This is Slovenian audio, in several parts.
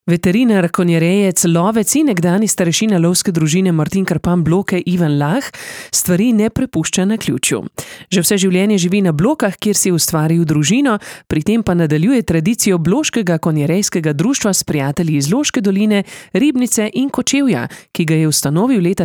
Veterinar, konjerejec, lovec in nekdanji starešina lovske družine Martin Krpan Bloke Ivan Lah stvari ne prepušča naključju. Že vse življenje živi na Blokah, kjer si je ustvaril družino, pri tem pa nadaljuje tradicijo bloškega konjerejskega društva s prijatelji iz Loške doline, Ribnice in Kočevja, ki ga je ustanovil leta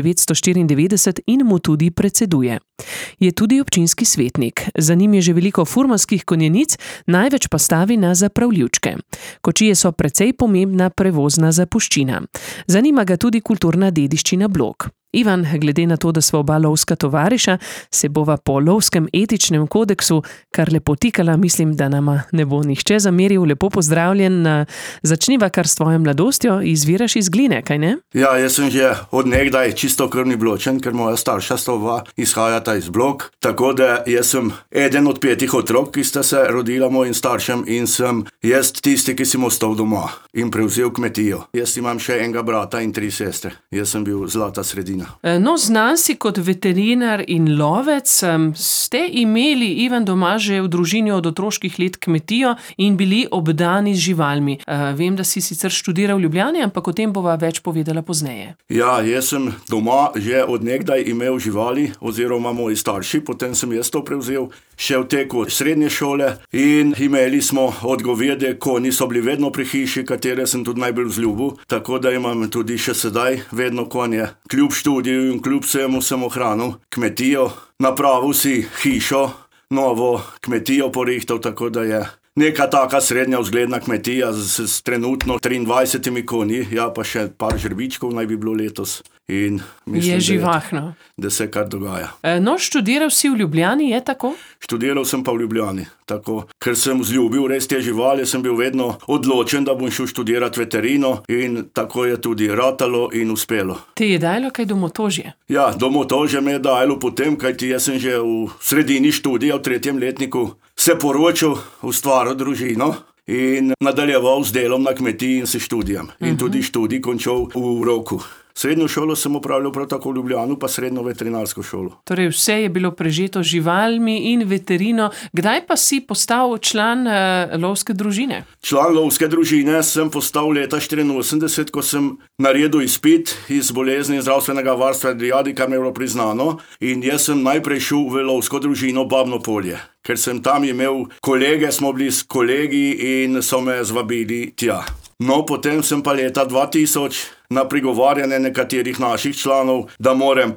1994 in mu tudi predseduje. Je tudi občinski svetnik. Za njim je že veliko furmanskih konjenic, največ pa stavi na zapravljivčke. Kočije so precej pomembna prevozna zapuščina. Zanima ga tudi kulturna dediščina Blok. Ivan, glede na to, da sva oba lovska tovariša, se bova po lovskem etičnem kodeksu kar lepo tikala, mislim, da nama ne bo nihče zameril. Lepo pozdravljen, začniva kar s tvojo mladostjo, izviraš iz Gline, kaj ne? Ja, jaz sem že od nekdaj čistokrvni Bločan, ker moja starša sta izhajata iz Blok, tako da jaz sem eden od 5 otrok, ki sta se rodila mojim staršem, in sem jaz tisti, ki sem ostal doma in prevzel kmetijo. Jaz imam še enega brata in 3 sestre. Jaz sem bil zlata sredina. No, znan si kot veterinar in lovec. Ste imeli, Ivan, doma že v družini od otroških let kmetijo in bili obdani z živalmi. Vem, da si sicer študiral v Ljubljani, ampak o tem bova več povedala pozneje. Ja, jaz sem doma že od nekdaj imel živali, oziroma moji starši, potem sem jaz to prevzel še v teku srednje šole in imeli smo od govede, konji so bili vedno pri hiši, katere sem tudi najbolj vzljubil, tako da imam tudi še sedaj vedno konje. Kljub študiju in kljub vsemu sem ohranil kmetijo, napravil si hišo, novo kmetijo porihtal, tako da je neka taka srednja vzgledna kmetija s trenutno 23 konji, ja, pa še par žrebičkov naj bi bilo letos. In mislim, je živahno. Da se kar dogaja. No, študiral si v Ljubljani, je tako? Študiral sem pa v Ljubljani, tako. Ker sem vzljubil res te živali, sem bil vedno odločen, da bom šel študirati veterino, in tako je tudi ratalo in uspelo. Te je dajalo kaj domotožje? Ja, domotožje me je dajalo potem, kajti jaz sem že v sredini študija, v 3. letniku, se poročil, ustvaril družino in nadaljeval z delom na kmetiji in s študijem. In tudi študij končal v roku. Srednjo šolo sem opravljal prav tako v Ljubljani, pa srednjo veterinarsko šolo. Torej vse je bilo prežeto z živalmi in veterino. Kdaj pa si postal član lovske družine? Član lovske družine sem postal leta 1984, ko sem naredil izpit iz bolezni in zdravstvenega varstva divjadi, kar mi je bilo priznano, in jaz sem najprej šel v lovsko družino Babno Polje. Ker sem tam imel kolege, smo bili s kolegi in so me zvabili tja. No, potem sem pa leta 2000 na prigovarjanje nekaterih naših članov, da moram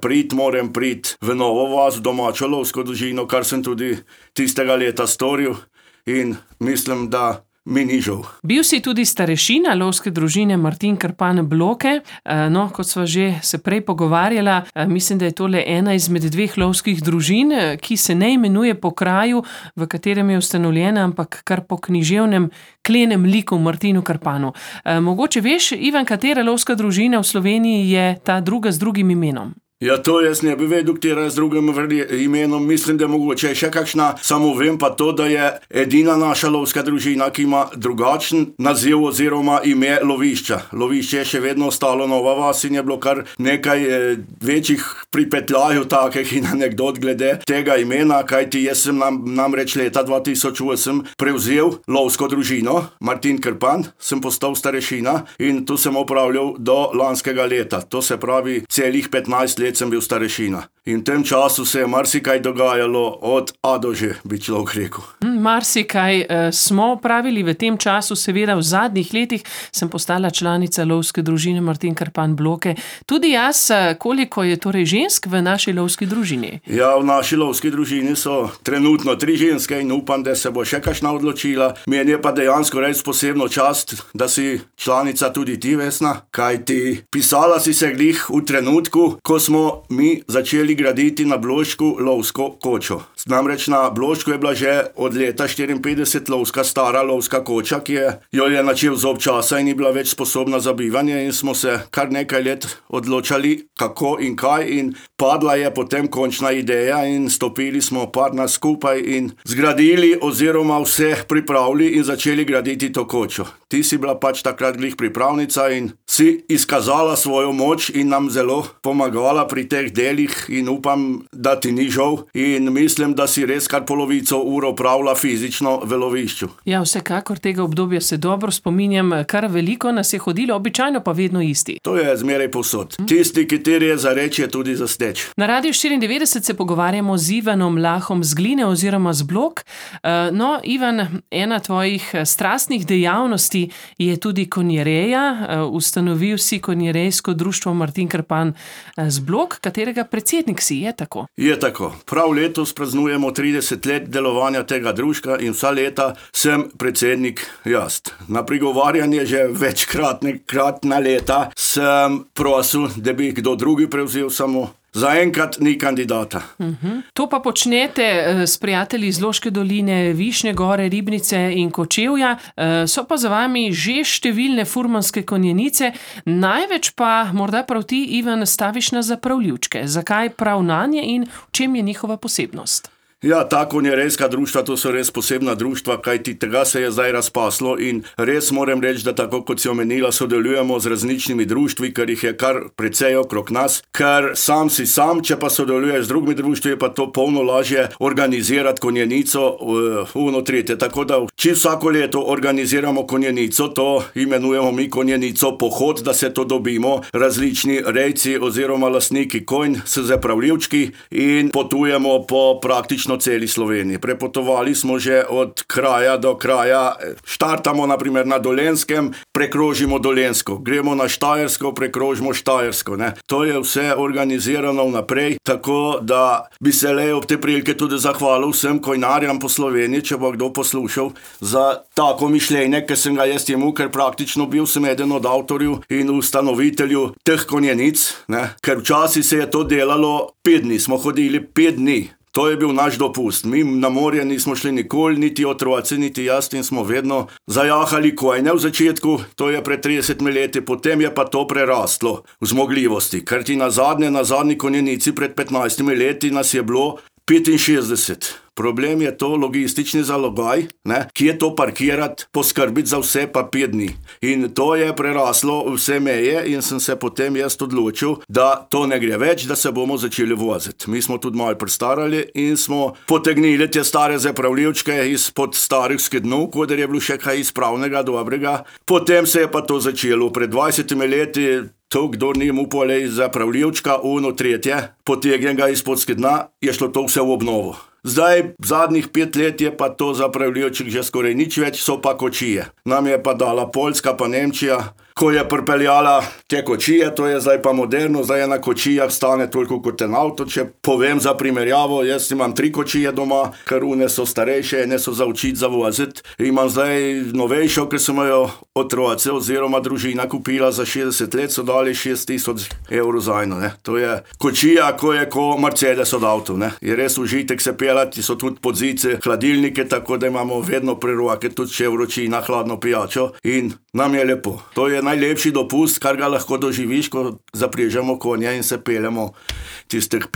priti v Novo vas, v domačo lovsko družino, kar sem tudi tistega leta storil, in mislim, da mi ni žal. Bil si tudi starešina lovske družine Martin Krpan Bloke. No, kot sva že se prej pogovarjala, mislim, da je tole ena izmed 2 lovskih družin, ki se ne imenuje po kraju, v katerem je ustanovljena, ampak kar po književnem klenem liku Martinu Krpanu. Mogoče veš, Ivan, katera lovska družina v Sloveniji je ta druga z drugim imenom? Ja, to jaz ne bi vedel, katera je z drugim imenom, mislim, da mogoče je še kakšna, samo vem pa to, da je edina naša lovska družina, ki ima drugačen naziv oziroma ime lovišča. Lovišče je še vedno ostalo Nova vas in je bilo kar nekaj večjih pripetljajev takih in anekdot glede tega imena, kajti jaz sem namreč leta 2008 prevzel lovsko družino Martin Krpan, sem postal starešina in tu sem opravljal do lanskega leta. To se pravi, celih 15 let sem bil starešina. In v tem času se je marsikaj dogajalo od A do Ž, bi človek rekel. Marsikaj smo opravili v tem času, seveda v zadnjih letih sem postala članica lovske družine Martin Krpan Bloke. Tudi jaz, koliko je torej žensk v naši lovski družini? Ja, v naši lovski družini so trenutno 3 ženske in upam, da se bo še kakšna odločila. Meni je pa dejansko res posebno čast, da si članica tudi ti, Vesna, kajti pisala si se glih v trenutku, ko smo mi začeli graditi na Blošku lovsko kočo. Namreč na Blošku je bila že od leta 54 stara lovska koča, ki jo je načel zob časa in ni bila več sposobna za bivanje, in smo se kar nekaj let odločali, kako in kaj, in padla je potem končna ideja in stopili smo parna skupaj in zgradili oziroma vse pripravili in začeli graditi to kočo. Ti si bila pač takrat glih pripravnica in si izkazala svojo moč in nam zelo pomagala dela pri teh delih in upam, da ti ni žal in mislim, da si res kar polovico uro opravila fizično v lovišču. Ja, vsekakor tega obdobja se dobro spominjam, kar veliko nas je hodilo, običajno pa vedno isti. To je zmeraj povsod. Tisti, kateri je za reč, je tudi za steč. Na Radiu 94 se pogovarjamo z Ivanom Lahom z Gline oziroma z Blok. No, Ivan, ena tvojih strastnih dejavnosti je tudi konjereja. Ustanovil si konjerejsko društvo Martin Krpan z Blok, katerega predsednik si, je tako? Je tako. Prav letos praznujemo 30 let delovanja tega društva in vsa leta sem predsednik jaz. Na prigovarjanje že večkratna leta sem prosil, da bi kdo drugi prevzel, samo zaenkrat ni kandidata. To pa počnete s prijatelji iz Loške doline, Višnje gore, Ribnice in Kočevja. So pa za vami že številne furmanske konjenice, največ pa morda prav ti, Ivan, staviš na zapravljivčke. Zakaj prav nanje in v čem je njihova posebnost? Ja, ta konjerejska društva, to so res posebna društva, kajti tega se je zdaj razpaslo in res moram reči, da tako kot si omenila, sodelujemo z različnimi društvi, ker jih je kar precej okrog nas, ker sam, če pa sodeluješ z drugimi društvi, je pa to polno lažje organizirati konjenico tretje. Tako da vsako leto organiziramo konjenico, to imenujemo mi konjenico pohod, da se to dobimo, različni rejci oziroma lastniki konj s zapravljivčki in potujemo po praktično celi Sloveniji. Prepotovali smo že od kraja do kraja, štartamo naprimer na Dolenjskem, prekrožimo Dolenjsko, gremo na Štajersko, prekrožimo Štajersko. To je vse organizirano vnaprej, tako da bi se le ob te prilike tudi zahvalil vsem konjarjem po Sloveniji, če bo kdo poslušal, za tako mišljenje, ker sem ga jaz imel, ker praktično bil sem eden od avtorjev in ustanoviteljev teh konjenic, ker včasih se je to delalo 5 dni, smo hodili 5 dni. To je bil naš dopust. Mi na morje nismo šli nikoli, niti otroci, niti jaz, in smo vedno zajahali konje v začetku, to je pred 30 leti, potem je pa to prerastlo v zmogljivosti, ker ti na zadnji konjenici pred 15 leti nas je bilo 65. Problem je to logistični zalogaj, kje to parkirati, poskrbiti za vse pa 5 dni. In to je preraslo vse meje in sem se potem jaz odločil, da to ne gre več, da se bomo začeli voziti. Mi smo tudi malo prestarali in smo potegnili te stare zapravljivčke izpod starih skednov, kodar je bilo še kaj izpravnega, dobrega. Potem se je pa to začelo. Pred 20 leti to, kdo ni upal zapravljivčka, tretje, potegnjenega izpod skedna, je šlo to vse v obnovo. Zdaj, zadnjih 5 let je pa to zapravljivček že skoraj nič več, so pa kočije. Nam je pa dala Poljska pa Nemčija, ko je pripeljala te kočije, to je zdaj pa moderno, zdaj je na kočijah stane toliko kot en avto. Če povem za primerjavo, jaz imam 3 kočije doma, ker one so starejše, ene so za učiti za voziti. Imam zdaj novejšo, ker sem jo otroci oziroma družina kupila za 60 let, so dali 6 000 evrov za eno. To je kočija, ko je Mercedes od avto. Je res užitek se pelati, so tudi podzice, hladilnike, tako da imamo vedno pri roki, tudi če je vročina, hladno pijačo in nam je lepo. To je najlepši dopust, kar ga lahko doživiš, ko zaprežemo konja in se peljemo tistih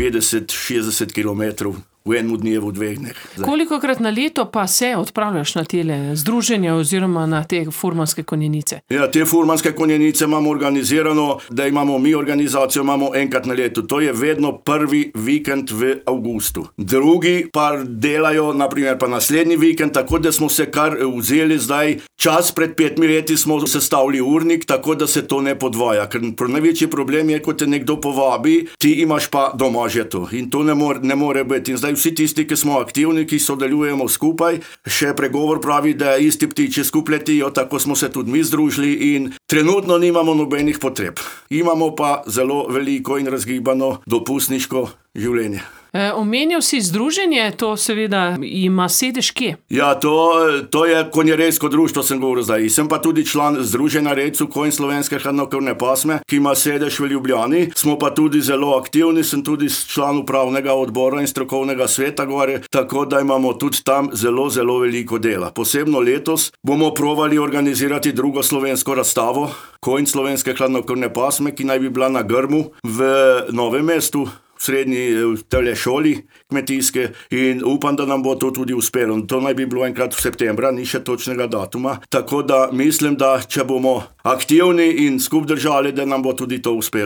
50-60 kilometrov v enem dnevu, 2 dneh. Kolikokrat na leto pa se odpravljaš na tele združenja oziroma na te furmanske konjenice? Ja, te furmanske konjenice imamo organizirano, da imamo mi organizacijo, imamo enkrat na leto. To je vedno prvi vikend v avgustu. Drugi pa delajo, naprimer pa naslednji vikend, tako da smo se kar vzeli zdaj čas pred 5 leti smo sestavili urnik, tako da se to ne podvaja. Ker največji problem je, ko te nekdo povabi, ti imaš pa doma že to. In to ne more biti. In zdaj vsi tisti, ki smo aktivni, ki sodelujemo skupaj, še pregovor pravi, da isti ptiči skupaj letijo, tako smo se tudi mi združili in trenutno nimamo nobenih potreb. Imamo pa zelo veliko in razgibano dopustniško življenje. Omenil si združenje, to seveda ima sedež kje? Ja, to je konjerejsko društvo, sem govoril zdaj. Sem pa tudi član Združenja rejcev konj slovenske hladnokrvne pasme, ki ima sedež v Ljubljani. Smo pa tudi zelo aktivni, sem tudi član upravnega odbora in strokovnega sveta gore, tako da imamo tudi tam zelo, zelo veliko dela. Posebno letos bomo provali organizirati drugo slovensko razstavo konj slovenske hladnokrvne pasme, ki naj bi bila na Grmu v Novem mestu, v srednji šoli kmetijske, in upam, da nam bo to tudi uspelo. To naj bi bilo enkrat v septembra, ni še točnega datuma, tako da mislim, da če bomo aktivni in skupaj držali, da nam bo tudi to uspelo.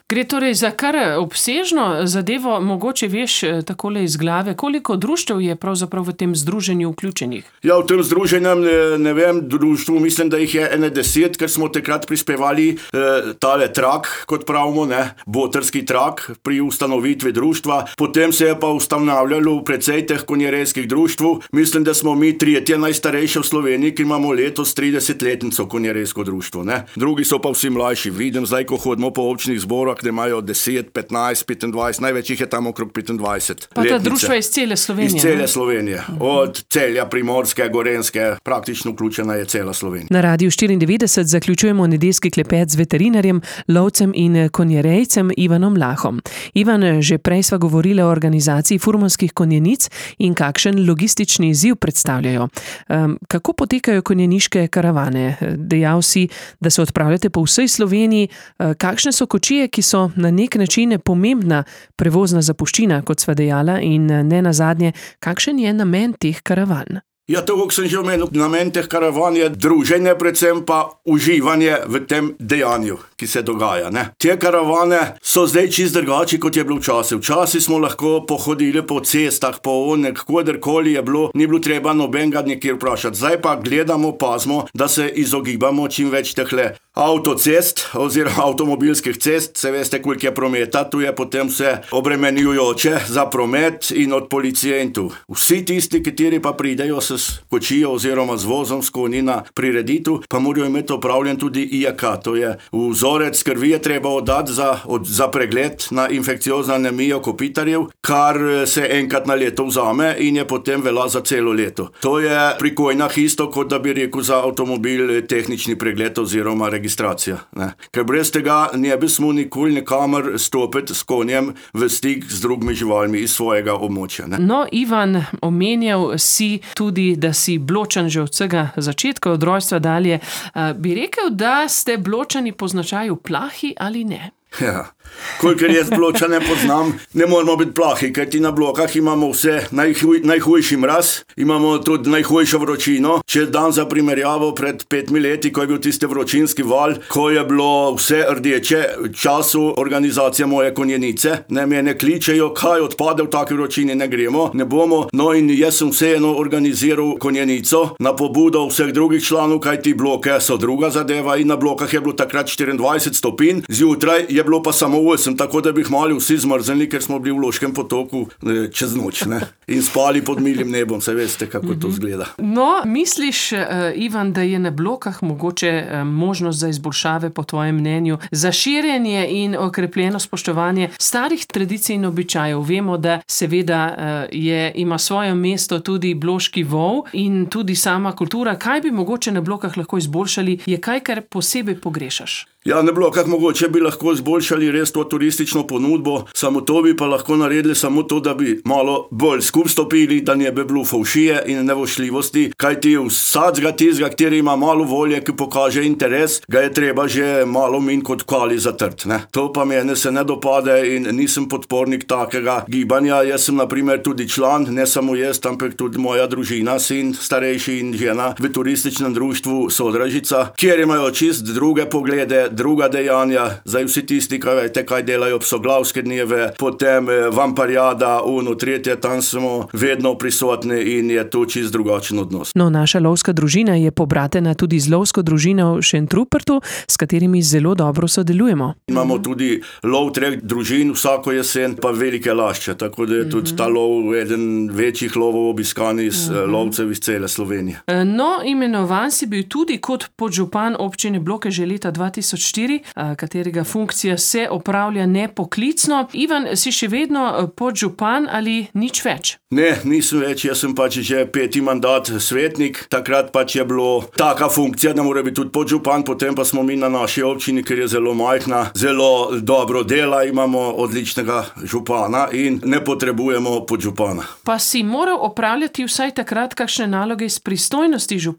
Gre torej za kar obsežno zadevo, mogoče veš takole iz glave, koliko društev je pravzaprav v tem združenju vključenih? Ja, v tem združenju, ne vem, društvu, mislim, da jih je 10, ker smo takrat prispevali tale trak, kot pravimo, botrski trak pri ustanovitvi društva. Potem se je pa ustanavljalo precej teh konjerejskih društv. Mislim, da smo mi 3. najstarejši v Sloveniji, ki imamo letos 30-letnico konjerejsko društvo. Drugi so pa vsi mlajši. Vidim zdaj, ko hodimo po občnih zborah, da imajo 10, 15, 25, največ jih je tam okrog 25. Pa ta društva iz cele Slovenije? Iz cele Slovenije. Od Celja, Primorske, Gorenjske, praktično vključena je cela Slovenija. Na Radiu 94 zaključujemo nedeljski klepet z veterinarjem, lovcem in konjerejcem Ivanom Lahom. Ivan, že prej sva govorila o organizaciji furmanskih konjenic in kakšen logistični izziv predstavljajo. Kako potekajo konjeniške karavane? Dejal si, da se odpravljate po vsej Sloveniji. Kakšne so kočije, ki so na nek način pomembna prevozna zapuščina, kot sva dejala, in ne nazadnje, kakšen je namen teh karavan? Ja, to, kot sem že omenil, namen teh karavan je druženje, predvsem pa uživanje v tem dejanju, ki se dogaja. Te karavane so zdaj čisto drugače, kot je bilo včasih. Včasih smo lahko pohodili po cestah, po kadarkoli je bilo, ni bilo treba nobenega nikjer vprašati. Zdaj pa gledamo, pazimo, da se izogibamo čim več tehle avtocest oziroma avtomobilskih cest. Se veste, koliko je prometa, tu je potem vse obremenjujoče za promet in od policije in tu. Vsi tisti, kateri pa pridejo s kočijo oziroma z vozom s konji na prireditev, pa morajo imeti opravljen tudi IAK, to je vzorec krvi je treba oddati za pregled na infekciozno anemijo kopitarjev, kar se enkrat na leto vzame in je potem velja za celo leto. To je pri konjah isto, kot da bi rekel za avtomobil tehnični pregled oziroma registracija. Ker brez tega ne bi smo nikoli nikamor stopiti s konjem v stik z drugimi živalmi iz svojega območja. No, Ivan, omenjal si tudi, da si Bločan že od vsega začetka, od rojstva dalje. Bi rekel, da ste Bločani po značaju plahi ali ne? Ja, kolikor jaz Bločane poznam, ne moramo biti plahi, kajti na Blokah imamo vse najhujši mraz, imamo tudi najhujšo vročino. Če dan za primerjavo pred 5 leti, ko je bil tisti vročinski val, ko je bilo vse rdeče, v času organizacije moje konjenice, mene kličejo, kaj odpade v taki vročini, ne gremo, ne bomo. No in jaz sem vseeno organiziral konjenico na pobudo vseh drugih članov, kajti Bloke so druga zadeva in na Blokah je bilo takrat 24 stopinj, zjutraj je bilo pa samo 8, tako da bi mali vsi zmrznili, ker smo bili v Loškem potoku čez noč, in spali pod milim nebom, se veste, kako to izgleda. No, misliš, Ivan, da je na Blokah mogoče možnost za izboljšave, po tvojem mnenju, za širjenje in okrepljeno spoštovanje starih tradicij in običajev? Vemo, da seveda ima svoje mesto tudi bloški vol in tudi sama kultura. Kaj bi mogoče na Blokah lahko izboljšali? Je kaj, kar posebej pogrešaš? Ja, ne bilo, kako mogoče bi lahko izboljšali res to turistično ponudbo, samo to bi pa lahko naredili samo to, da bi malo bolj skup stopili, da ne bi bilo fovšije in nevošljivosti, kajti vsakega tistega, kateri ima malo volje, ki pokaže interes, ga je treba že malo min kot kali zatrt. To pa mene se ne dopade in nisem podpornik takega gibanja. Jaz sem na primer tudi član, ne samo jaz, ampak tudi moja družina, sin starejši in žena v turističnem društvu Sodražica, kjer imajo čist druge poglede, druga dejanja, zdaj vsi tisti, kaj delajo psoglavske dneve, potem vamparjada, tretje, tam smo vedno prisotni in je to čist drugačen odnos. No, naša lovska družina je pobratena tudi z lovsko družino v Šentrupertu, s katerimi zelo dobro sodelujemo. Imamo tudi lov 3 družin vsako jesen, pa velike lašče, tako da je tudi ta lov eden večjih lovov obiskan iz lovcev iz cele Slovenije. No, imenovan si bil tudi kot podžupan občine Bloke že leta 2004, katerega funkcija se opravlja nepoklicno. Ivan, si še vedno podžupan ali nič več? Ne, nisem več, jaz sem pač že 5. mandat svetnik, takrat pač je bilo taka funkcija, da mora biti tudi podžupan, potem pa smo mi na naši občini, ker je zelo majhna, zelo dobro dela, imamo odličnega župana in ne potrebujemo podžupana. Pa si moral opravljati vsaj takrat kakšne naloge iz pristojnosti župana?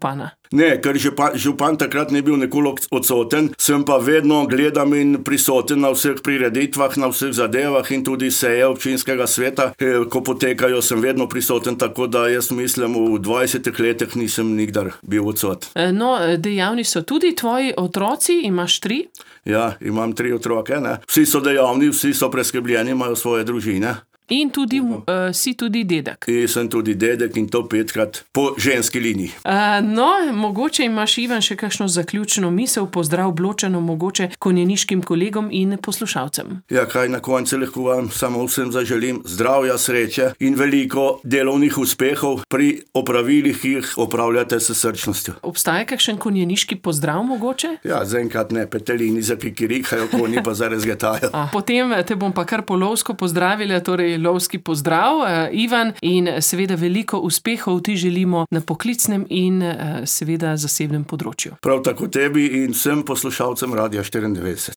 Ne, ker župan takrat ni bil nekoliko odsoten, sem pa vedno gledam in prisoten na vseh prireditvah, na vseh zadevah in tudi seje občinskega sveta, ko potekajo, sem vedno prisoten, tako da jaz mislim, v 20 letih nisem nikdar bil odsoten. No, dejavni so tudi tvoji otroci, imaš 3? Ja, imam 3 otroke, ne. Vsi so dejavni, vsi so preskrbljeni, imajo svoje družine. In si tudi dedek. In sem tudi dedek in to 5krat po ženski liniji. No, mogoče imaš, Ivan, še kakšno zaključno misel, pozdrav Bločanom, mogoče konjeniškim kolegom in poslušalcem. Ja, kaj na koncu lahko vam samo vsem zaželim zdravja, sreče in veliko delovnih uspehov pri opravilih, ki jih opravljate s srčnostjo. Obstaja kakšen konjeniški pozdrav mogoče? Ja, zaenkrat ne, petelini za kikirikajo, konji pa za rezgetajo. Potem te bom pa kar po lovsko pozdravila, torej lovski pozdrav, Ivan, in seveda veliko uspehov ti želimo na poklicnem in seveda zasebnem področju. Prav tako tebi in vsem poslušalcem Radia 94.